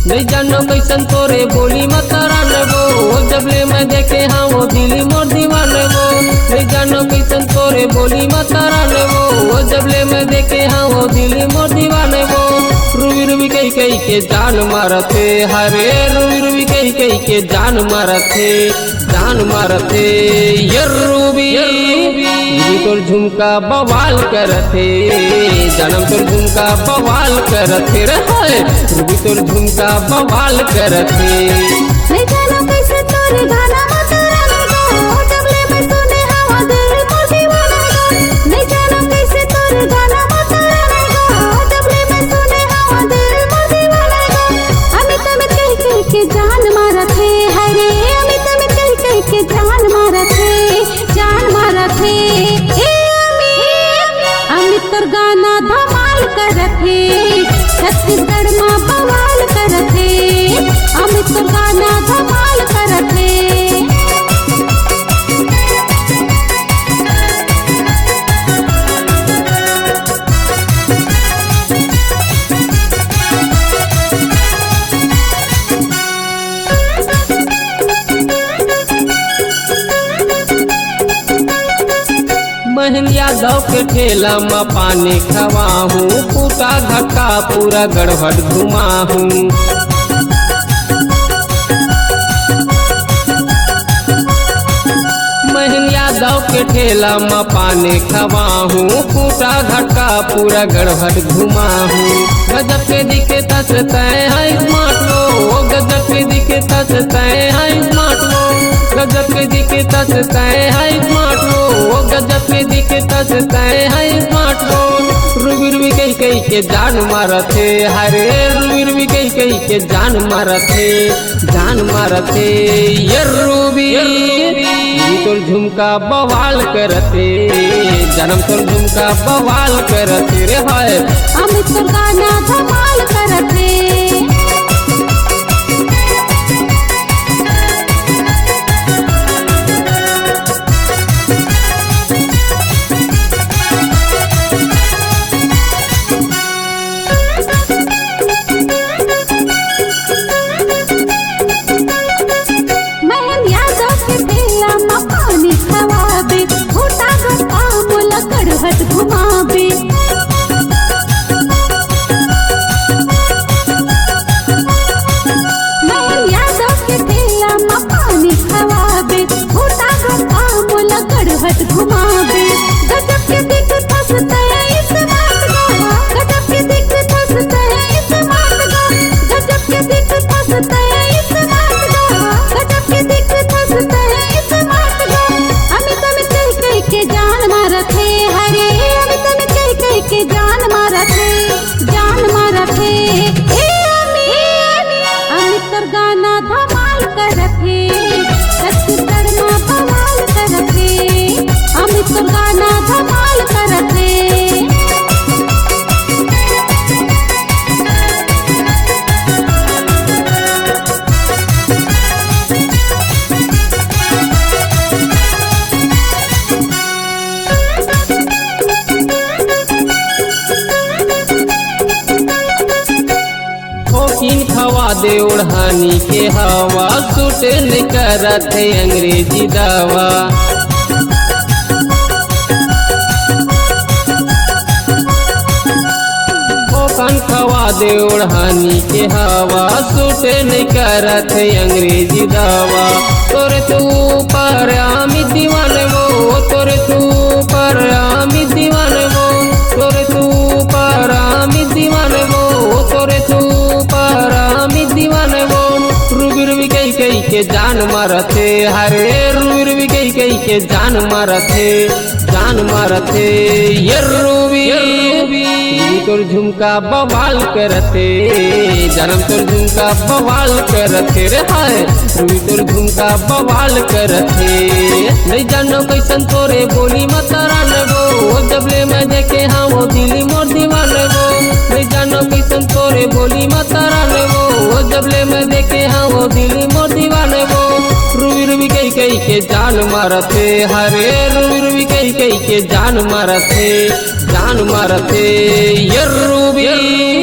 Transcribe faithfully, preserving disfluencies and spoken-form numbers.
नहीं जानो कैसन तोरे बोली मत राने वो जबले मैं देखे हाँ वो दिली मोर दीवाने वो नहीं जानो कैसन तोरे बोली मत राने वो जबले मैं देखे हाँ वो दिली मोर दीवाने वो रूबी रूबी कही कही के जान मारते हरे रूबी रूबी कही कही के जान मारते जान मारते ये रूबी रूबी तोर झुमका बवाल करते जन्म तोर झुमका बवाल करते रे रूबी तोर झुमका बवाल करते नहीं जानो कैसे तोरे गाना मत राने गो जबले मैं सुने हवा दिल मोर दीवाना गो नहीं जानो कैसे तोरे गाना मत राने गो जबले मैं सुने हवा दिल मोर दीवाना गो अमित अमित कह कह के जान मारते हरे अमित अमित कह कह के जान मारते जान मारते ए अमित अमित तोर गाना धमाल करते छत्तीसगढ़ में बवाल करते अमित तोर गाना धमाल करते महन यादव के ठेला में पानी खवाहूँ पूता घटा पूरा गड़बड़ घुमाहूँ महन यादव के ठेला में पानी खवाहूँ पूता घटा पूरा गड़बड़ घुमाहूँ गजब के दिखे तस तय है स्मार्ट लो गजब के दिखे तस तय है स्मार्ट लो गजब के दिखे तस तय है स्मार्ट लो गजब के दिखे तस तय है स्मार्ट लो रूबी रूबी कही कही के जान मारते हरे रूबी रूबी कही कही के जान मारते जान मारते ये रूबी रूबी तोर झुमका बवाल करते जन्म तोर झुमका बवाल करते रे भाई अमित तोर गाना धमाल करते घुमाबे मैं यादव के ठेला में पानी खवाबे होता गता मोला गड़बड़ घुमाबे गजब के दिख फसता है इस बात का गजब के दिख फसता है इस बात का गजब के दिख फसता है इस बात का गजब के दिख फसता है इस बात का अमित अमित कह कह के जान मारते हरे के जान मारते जान मारते ए अमित तोर गाना धमाल करते छत्तीसगढ़ में बवाल करते अमित तोर गाना धमाल करते खवा दे ओढ़ानी के हवा सुटे न करते अंग्रेजी दवा ओखन खवा दे ओढ़ानी के हवा सुटे न करते अंग्रेजी दवा तोरे तू पर आमी दीवाने वो तोरे तू पर आमी दीवाने वो तोरे तू पर आमी दीवाने वो तोरे तू पर आमी दीवाने वो रूबी रूबी कही कही के जान मारते हरे रूबी रूबी कही कही के जान मारते जान मारते ये रूबी रूबी तोर झुमका बवाल करते जन्म तोर झुमका बवाल करते रे हाय रूबी तोर झुमका बवाल करते नहीं जानो कैसन तोरे बोली मत राने वो जबले मैं देखे हाँ वो दिली मोर दीवाने वो नहीं जानो कैसन तोरे बोली मत राने वो जबले मैं देखे हाँ वो दिली मोर दीवाने वो रूबी रूबी कही कही के जान मारते हरे रूबी रूबी कही कही के जान मारते जान मारते ये रूबी